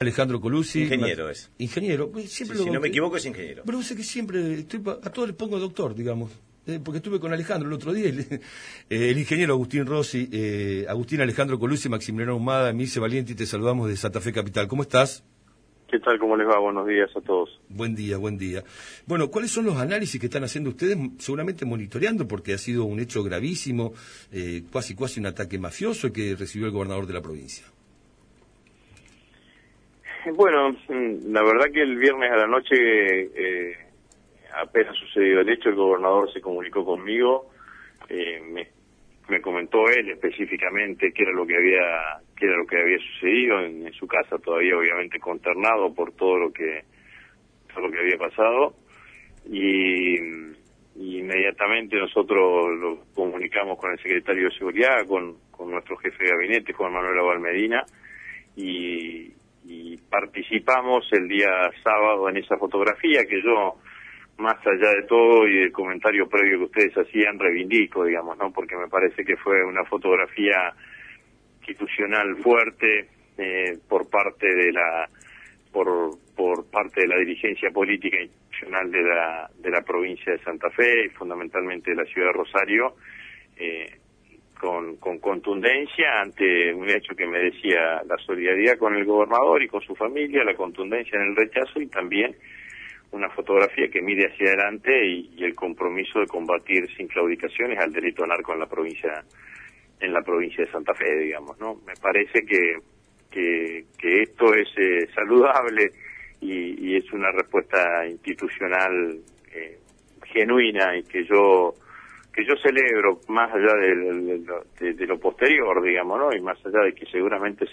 Alejandro Colucci. Ingeniero es. Ingeniero. Siempre si no me equivoco es ingeniero. Pero sé que siempre a todos les pongo doctor, digamos. Porque estuve con Alejandro el otro día, el ingeniero Agustín Rossi, Agustín Alejandro Colucci, Maximiliano Ahumada, Emilce Valiente, y te saludamos de Santa Fe Capital. ¿Cómo estás? ¿Qué tal? ¿Cómo les va? Buenos días a todos. Buen día, buen día. Bueno, ¿cuáles son los análisis que están haciendo ustedes? Seguramente monitoreando, porque ha sido un hecho gravísimo, casi un ataque mafioso que recibió el gobernador de la provincia. Bueno, la verdad que el viernes a la noche, apenas sucedió el hecho, el gobernador se comunicó conmigo, me comentó él específicamente qué era lo que había sucedido en su casa, todavía obviamente consternado por todo lo que había pasado, y inmediatamente nosotros lo comunicamos con el secretario de Seguridad, con nuestro jefe de gabinete, Juan Manuel Abal Medina, y participamos el día sábado en esa fotografía que yo, más allá de todo y del comentario previo que ustedes hacían, reivindico, digamos, ¿no? Porque me parece que fue una fotografía institucional fuerte por parte de la dirigencia política institucional de la provincia de Santa Fe y fundamentalmente de la ciudad de Rosario, con contundencia ante un hecho que me decía la solidaridad con el gobernador y con su familia, la contundencia en el rechazo y también una fotografía que mire hacia adelante y el compromiso de combatir sin claudicaciones al delito narco en la provincia de Santa Fe, digamos, ¿no? Me parece que esto es saludable y es una respuesta institucional genuina y que yo celebro, más allá de lo posterior, digamos, ¿no? Y más allá de que seguramente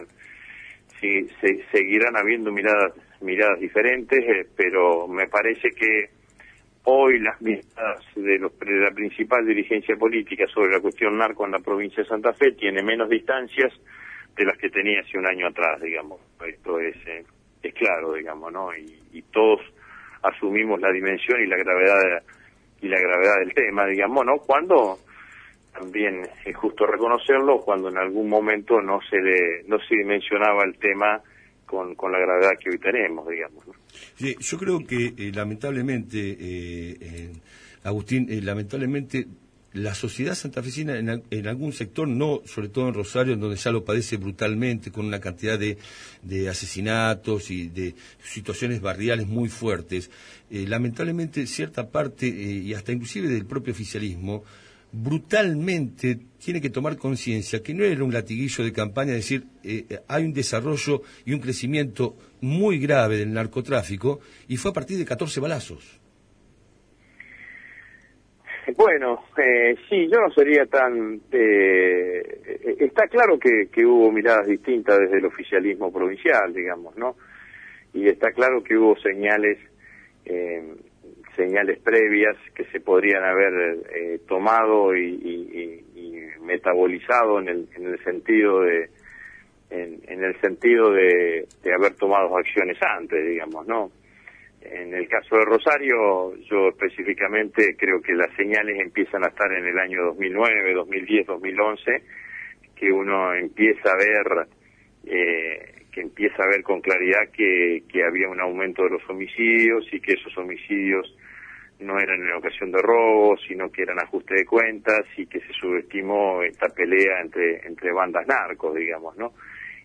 seguirán habiendo miradas diferentes, pero me parece que hoy las miradas de la principal dirigencia política sobre la cuestión narco en la provincia de Santa Fe tiene menos distancias de las que tenía hace un año atrás, digamos. Esto es claro, digamos, ¿no? Y todos asumimos la dimensión y la gravedad del tema, digamos, ¿no? Cuando también es justo reconocerlo, cuando en algún momento no se dimensionaba el tema con la gravedad que hoy tenemos, digamos, ¿no? Sí, yo creo que lamentablemente, Agustín, lamentablemente la sociedad santafesina en algún sector, no, sobre todo en Rosario, en donde ya lo padece brutalmente, con una cantidad de asesinatos y de situaciones barriales muy fuertes, lamentablemente cierta parte, y hasta inclusive del propio oficialismo, brutalmente tiene que tomar conciencia que no era un latiguillo de campaña decir hay un desarrollo y un crecimiento muy grave del narcotráfico y fue a partir de 14 balazos. Bueno, sí, yo no sería tan... está claro que hubo miradas distintas desde el oficialismo provincial, digamos, ¿no? Y está claro que hubo señales previas que se podrían haber tomado y metabolizado en el sentido de haber tomado acciones antes, digamos, ¿no? En el caso de Rosario, yo específicamente creo que las señales empiezan a estar en el año 2009, 2010, 2011, que uno empieza a ver con claridad que había un aumento de los homicidios y que esos homicidios no eran en ocasión de robo, sino que eran ajuste de cuentas y que se subestimó esta pelea entre bandas narcos, digamos, ¿no?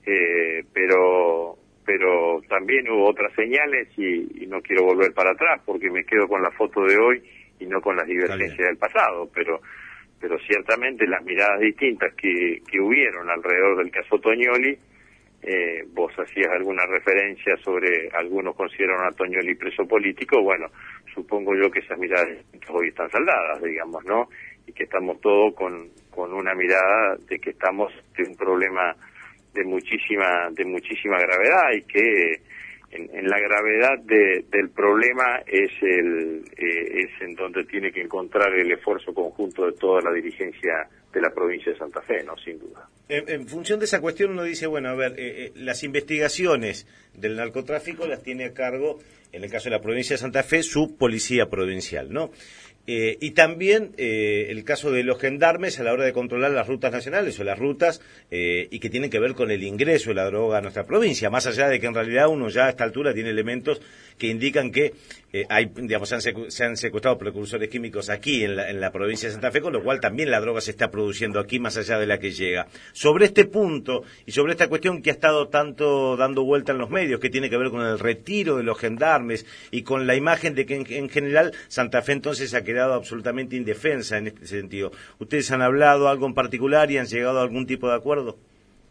Pero también hubo otras señales y no quiero volver para atrás porque me quedo con la foto de hoy y no con las divergencias del pasado, pero ciertamente las miradas distintas que hubieron alrededor del caso Toñoli, vos hacías alguna referencia sobre algunos consideraron a Toñoli preso político, bueno, supongo yo que esas miradas hoy están saldadas, digamos, ¿no? Y que estamos todos con una mirada de que estamos en un problema de muchísima gravedad y que en la gravedad del problema es en donde tiene que encontrar el esfuerzo conjunto de toda la dirigencia de la provincia de Santa Fe, ¿no? Sin duda. En función de esa cuestión uno dice, bueno, a ver, las investigaciones del narcotráfico las tiene a cargo, en el caso de la provincia de Santa Fe, su policía provincial, ¿no? Y también el caso de los gendarmes a la hora de controlar las rutas nacionales o las rutas y que tienen que ver con el ingreso de la droga a nuestra provincia, más allá de que en realidad uno ya a esta altura tiene elementos que indican que se han secuestrado precursores químicos aquí en la provincia de Santa Fe, con lo cual también la droga se está produciendo aquí más allá de la que llega. Sobre este punto y sobre esta cuestión que ha estado tanto dando vuelta en los medios, que tiene que ver con el retiro de los gendarmes y con la imagen de que en general Santa Fe entonces ha quedado absolutamente indefensa en este sentido. ¿Ustedes han hablado algo en particular y han llegado a algún tipo de acuerdo?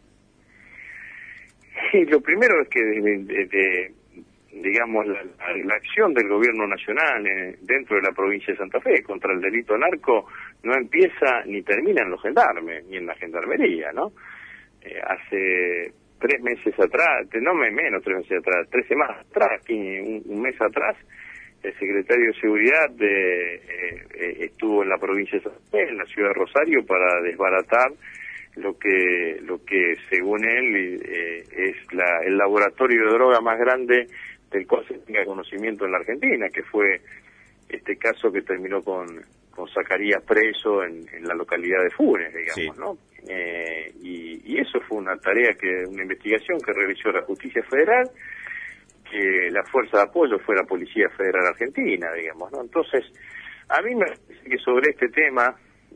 Sí, lo primero es que digamos, la acción del gobierno nacional dentro de la provincia de Santa Fe contra el delito narco no empieza ni termina en los gendarmes, ni en la gendarmería, ¿no? Hace 3 meses atrás, no menos 3 meses atrás, 3 semanas atrás, un mes atrás, el secretario de Seguridad estuvo en la provincia de Santa Fe, en la ciudad de Rosario, para desbaratar lo que según él es el laboratorio de droga más grande del cual se tenga conocimiento en la Argentina, que fue este caso que terminó con Zacarías preso en la localidad de Funes, digamos, sí. ¿No? Y eso fue una investigación que realizó la Justicia Federal, que la fuerza de apoyo fue la Policía Federal Argentina, digamos, ¿no? Entonces, a mí me parece que sobre este tema,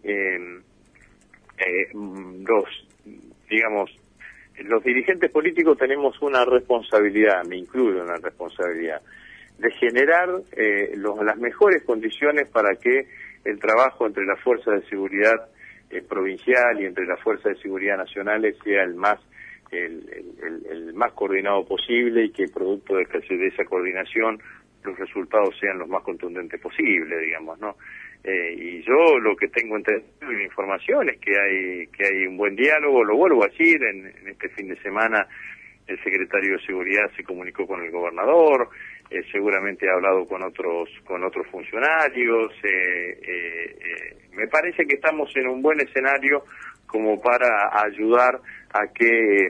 los dirigentes políticos tenemos una responsabilidad, me incluyo en la responsabilidad, de generar las mejores condiciones para que el trabajo entre las fuerzas de seguridad provincial y entre las fuerzas de seguridad nacionales sea el más coordinado posible, y que producto de esa coordinación los resultados sean los más contundentes posibles, digamos, ¿no? Y yo lo que tengo entendido en la información es que hay un buen diálogo. Lo vuelvo a decir, en este fin de semana el secretario de Seguridad se comunicó con el gobernador, seguramente ha hablado con otros funcionarios. Me parece que estamos en un buen escenario como para ayudar a que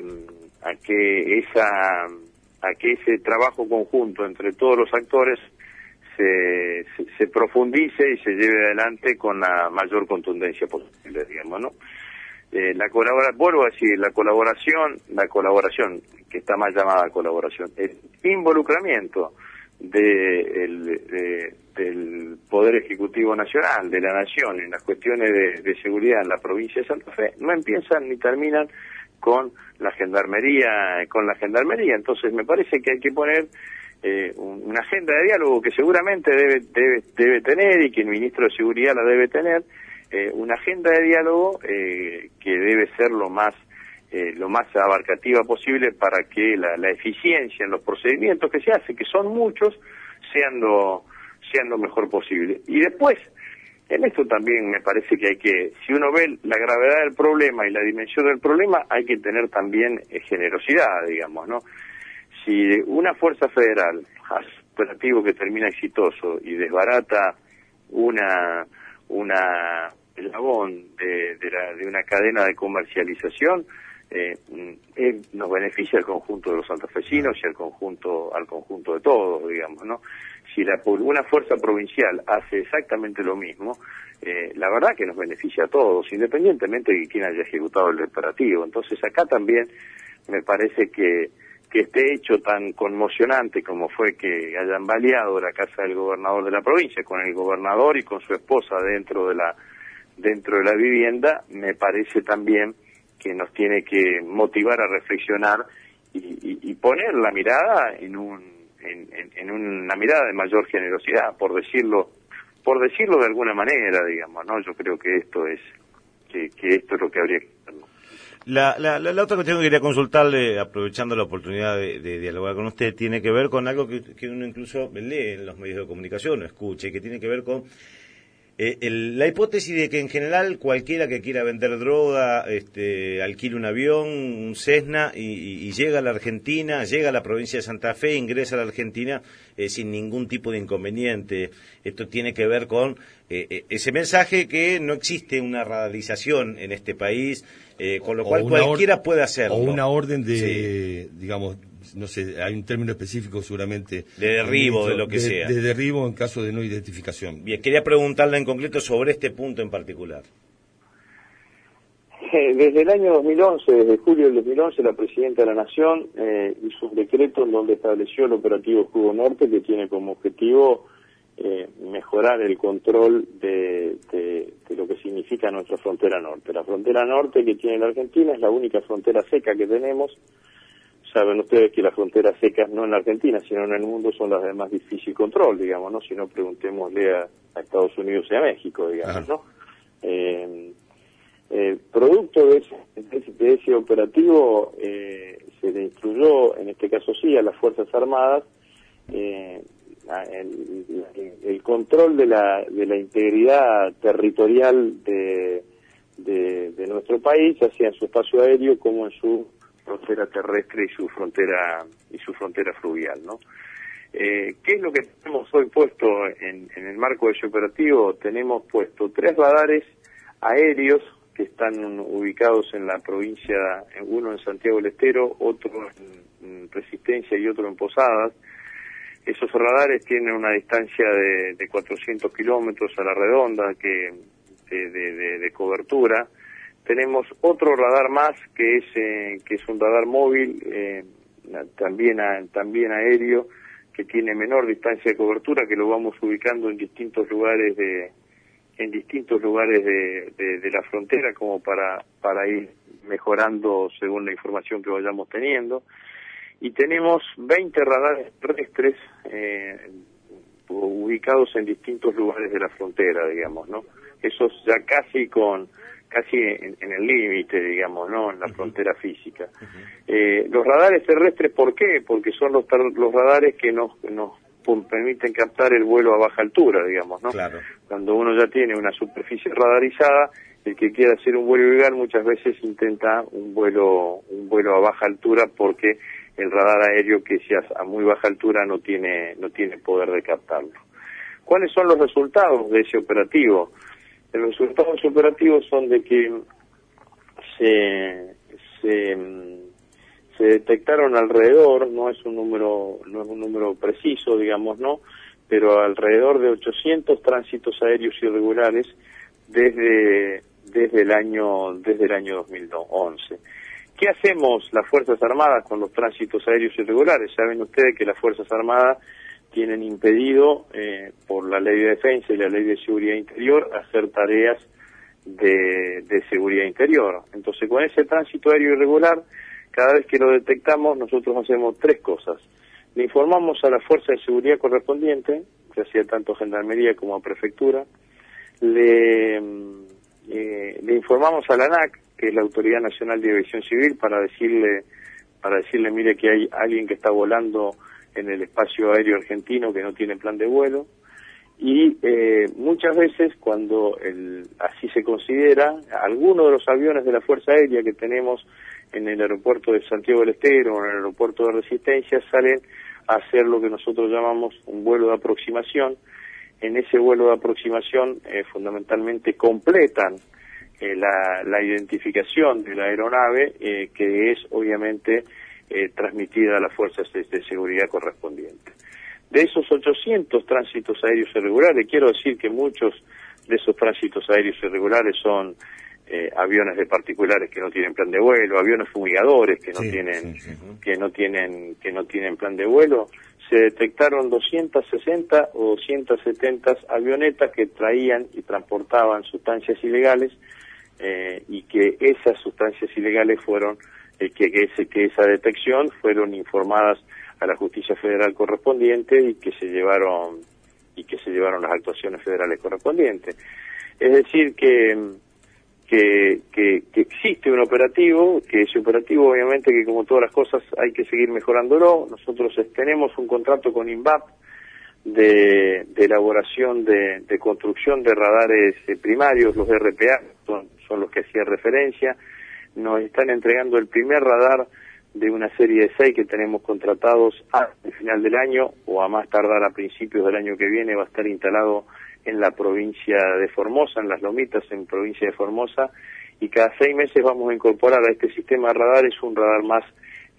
ese trabajo conjunto entre todos los actores se profundice y se lleve adelante con la mayor contundencia posible, digamos, ¿no? Vuelvo a decir, la colaboración, que está más llamada colaboración, el involucramiento del Poder Ejecutivo Nacional, de la Nación, en las cuestiones de seguridad en la provincia de Santa Fe, no empiezan ni terminan con la gendarmería. Entonces me parece que hay que poner una agenda de diálogo que seguramente debe tener, y que el ministro de Seguridad la debe tener, una agenda de diálogo que debe ser lo más abarcativa posible para que la eficiencia en los procedimientos que se hacen, que son muchos, sean lo mejor posible. Y después, en esto también me parece que si uno ve la gravedad del problema y la dimensión del problema, hay que tener también generosidad, digamos, ¿no? Si una fuerza federal hace un operativo que termina exitoso y desbarata una eslabón de una cadena de comercialización, nos beneficia al conjunto de los santafesinos y al conjunto de todos, digamos, ¿no? Si una fuerza provincial hace exactamente lo mismo, la verdad que nos beneficia a todos, independientemente de quién haya ejecutado el operativo. Entonces acá también me parece que este hecho tan conmocionante como fue que hayan baleado la casa del gobernador de la provincia, con el gobernador y con su esposa dentro de la vivienda, me parece también que nos tiene que motivar a reflexionar y poner la mirada en una mirada de mayor generosidad, por decirlo de alguna manera, digamos, ¿no? Yo creo que esto es lo que habría que hacer, ¿no? La otra cuestión que quería consultarle, aprovechando la oportunidad de dialogar con usted, tiene que ver con algo que uno incluso lee en los medios de comunicación o escucha, y que tiene que ver con la hipótesis de que en general cualquiera que quiera vender droga alquila un avión, un Cessna, y llega a la Argentina, llega a la provincia de Santa Fe, ingresa a la Argentina sin ningún tipo de inconveniente. Esto tiene que ver con ese mensaje que no existe una radicalización en este país, con lo cual cualquiera puede hacerlo. O una orden sí, digamos, no sé, hay un término específico seguramente. De derribo, de lo que sea. De derribo en caso de no identificación. Bien, quería preguntarle en concreto sobre este punto en particular. Desde el año 2011, desde julio del 2011, la Presidenta de la Nación hizo un decreto en donde estableció el operativo Escudo Norte, que tiene como objetivo mejorar el control de lo que significa nuestra frontera norte. La frontera norte que tiene la Argentina es la única frontera seca que tenemos. Saben ustedes que las fronteras secas no en la Argentina, sino en el mundo son las de más difícil control, digamos, ¿no? Si no, preguntémosle a Estados Unidos y a México, digamos, ¿no? Producto de ese operativo se le instruyó, en este caso sí, a las Fuerzas Armadas el control de la integridad territorial de nuestro país, ya sea en su espacio aéreo como en su frontera terrestre y su frontera fluvial, ¿no? ¿Qué es lo que tenemos hoy puesto en el marco de ese operativo? Tenemos puesto 3 radares aéreos que están ubicados en la provincia, uno en Santiago del Estero, otro en Resistencia y otro en Posadas. Esos radares tienen una distancia de 400 kilómetros a la redonda de cobertura. Tenemos otro radar más que es un radar móvil, también aéreo, que tiene menor distancia de cobertura, que lo vamos ubicando en distintos lugares de la frontera como para ir mejorando según la información que vayamos teniendo. Y tenemos 20 radares terrestres ubicados en distintos lugares de la frontera, digamos, ¿no? Esos ya casi en el límite, digamos, ¿no? En la frontera física. Los radares terrestres, ¿por qué? Porque son los radares que nos permiten captar el vuelo a baja altura, digamos, ¿no? Claro. Cuando uno ya tiene una superficie radarizada, el que quiera hacer un vuelo ilegal muchas veces intenta un vuelo a baja altura porque el radar aéreo que sea a muy baja altura no tiene poder de captarlo. ¿Cuáles son los resultados de ese operativo? Los resultados de ese operativo son de que se detectaron alrededor, no es un número preciso, digamos, no, pero alrededor de 800 tránsitos aéreos irregulares desde el año 2011. ¿Qué hacemos las Fuerzas Armadas con los tránsitos aéreos irregulares? Saben ustedes que las Fuerzas Armadas tienen impedido, por la Ley de Defensa y la Ley de Seguridad Interior, hacer tareas de seguridad interior. Entonces, con ese tránsito aéreo irregular, cada vez que lo detectamos, nosotros hacemos 3 cosas. Le informamos a la fuerza de seguridad correspondiente, ya sea tanto Gendarmería como a Prefectura, le informamos a la ANAC, que es la Autoridad Nacional de Aviación Civil, para decirle, mire que hay alguien que está volando en el espacio aéreo argentino que no tiene plan de vuelo, y muchas veces cuando así se considera, algunos de los aviones de la Fuerza Aérea que tenemos en el aeropuerto de Santiago del Estero o en el aeropuerto de Resistencia salen a hacer lo que nosotros llamamos un vuelo de aproximación. En ese vuelo de aproximación fundamentalmente completan la identificación de la aeronave, que es obviamente transmitida a las fuerzas de seguridad correspondientes. De esos 800 tránsitos aéreos irregulares, quiero decir que muchos de esos tránsitos aéreos irregulares son aviones de particulares que no tienen plan de vuelo, aviones fumigadores que no tienen plan de vuelo. Se detectaron 260 o 270 avionetas que traían y transportaban sustancias ilegales, y que esas sustancias ilegales fueron que esa detección fueron informadas a la Justicia Federal correspondiente y que se llevaron las actuaciones federales correspondientes. Es decir que existe un operativo, que ese operativo obviamente que como todas las cosas hay que seguir mejorándolo. Nosotros tenemos un contrato con INVAP de elaboración de construcción de radares primarios, los RPA, son los que hacía referencia. Nos están entregando el primer radar de una serie de 6 que tenemos contratados al final del año, o a más tardar a principios del año que viene va a estar instalado en la provincia de Formosa, en Las Lomitas, en provincia de Formosa, y cada 6 meses vamos a incorporar a este sistema de radares un radar más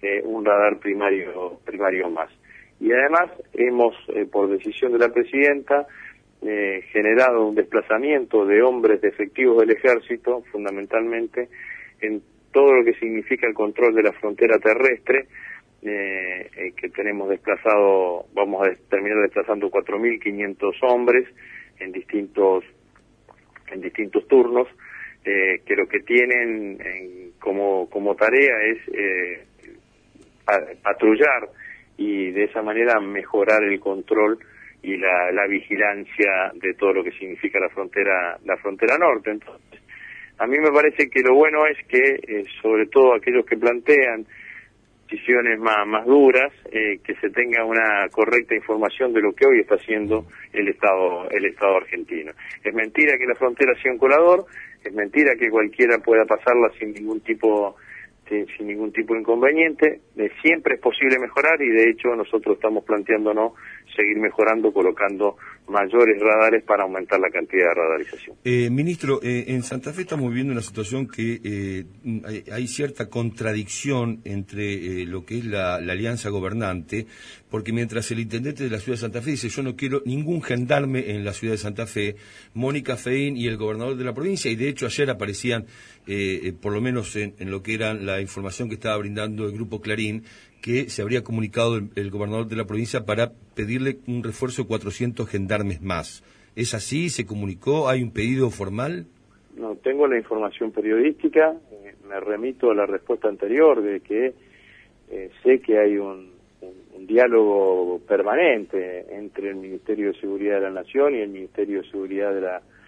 un radar primario más. Y además hemos, por decisión de la presidenta, generado un desplazamiento de hombres de efectivos del ejército, fundamentalmente en todo lo que significa el control de la frontera terrestre, que tenemos desplazado, vamos a terminar desplazando 4.500 hombres en distintos turnos, que lo que tienen como tarea es patrullar y de esa manera mejorar el control y la vigilancia de todo lo que significa la frontera norte. Entonces, a mí me parece que lo bueno es que, sobre todo aquellos que plantean decisiones más duras, que se tenga una correcta información de lo que hoy está haciendo el Estado argentino. Es mentira que la frontera sea un colador, es mentira que cualquiera pueda pasarla sin ningún tipo de inconveniente. Siempre es posible mejorar y de hecho nosotros estamos planteándonos seguir mejorando, colocando mayores radares para aumentar la cantidad de radarización. Ministro, en Santa Fe estamos viviendo una situación que hay cierta contradicción entre lo que es la alianza gobernante, porque mientras el intendente de la ciudad de Santa Fe dice yo no quiero ningún gendarme en la ciudad de Santa Fe, Mónica Feín y el gobernador de la provincia, y de hecho ayer aparecían, por lo menos en lo que era la información que estaba brindando el Grupo Clarín, que se habría comunicado el gobernador de la provincia para pedirle un refuerzo de 400 gendarmes más. ¿Es así? ¿Se comunicó? ¿Hay un pedido formal? No, tengo la información periodística, me remito a la respuesta anterior de que sé que hay un diálogo permanente entre el Ministerio de Seguridad de la Nación y el Ministerio de Seguridad de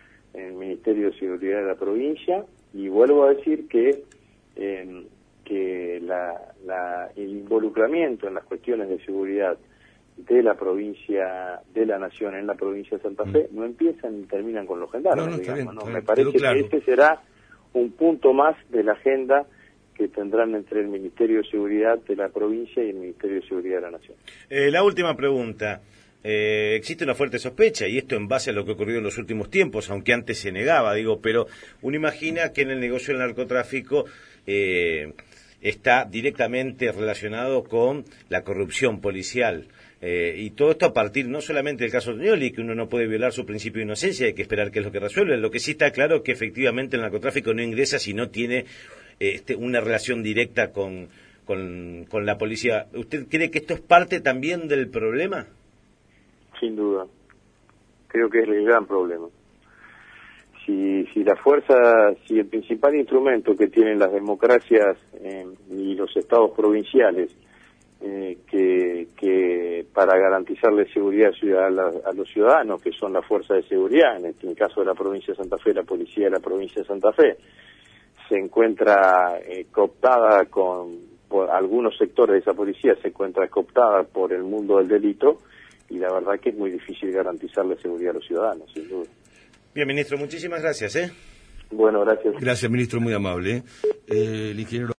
la provincia, y vuelvo a decir que el involucramente en las cuestiones de seguridad de la provincia, de la Nación en la provincia de Santa Fe, no empiezan ni terminan con los gendarmes. Me parece que este será un punto más de la agenda que tendrán entre el Ministerio de Seguridad de la provincia y el Ministerio de Seguridad de la Nación. La última pregunta. Existe una fuerte sospecha, y esto en base a lo que ocurrió en los últimos tiempos, aunque antes se negaba, pero uno imagina que en el negocio del narcotráfico está directamente relacionado con la corrupción policial. Y todo esto a partir no solamente del caso de Toñoli, que uno no puede violar su principio de inocencia, hay que esperar qué es lo que resuelve. Lo que sí está claro es que efectivamente el narcotráfico no ingresa si no tiene una relación directa con la policía. ¿Usted cree que esto es parte también del problema? Sin duda. Creo que es el gran problema. Si el principal instrumento que tienen las democracias y los estados provinciales que para garantizarle seguridad a los ciudadanos, que son las fuerzas de seguridad, en el caso de la provincia de Santa Fe, la policía de la provincia de Santa Fe, se encuentra cooptada por algunos sectores de esa policía, se encuentra cooptada por el mundo del delito, y la verdad que es muy difícil garantizarle seguridad a los ciudadanos, sin duda. Bien, ministro, muchísimas gracias. Bueno, gracias. Gracias, ministro, muy amable. El ingeniero